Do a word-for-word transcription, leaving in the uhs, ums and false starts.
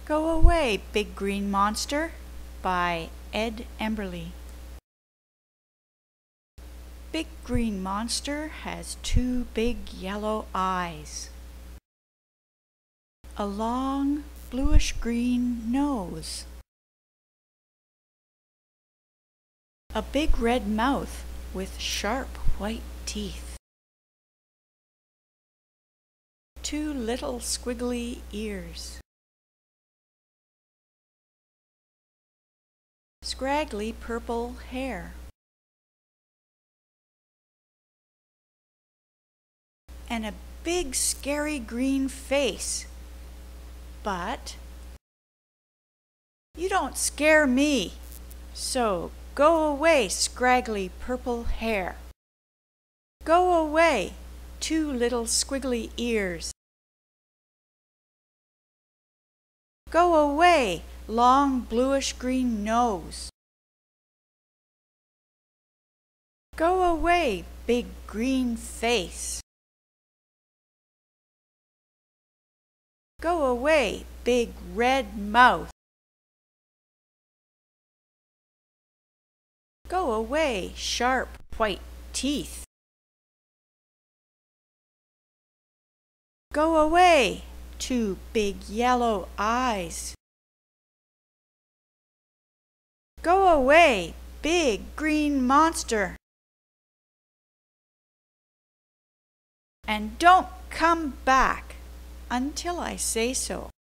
Go Away, Big Green Monster by Ed Emberley. Big Green Monster has two big yellow eyes, a long bluish-green nose, a big red mouth with sharp white teeth, two little squiggly ears, scraggly purple hair, and a big scary green face. But you don't scare me, so go away, scraggly purple hair. Go away, two little squiggly ears. Go away, long bluish-green nose. Go away, big green face. Go away, big red mouth. Go away, sharp white teeth. Go away, two big yellow eyes. Go away, big green monster. And don't come back until I say so.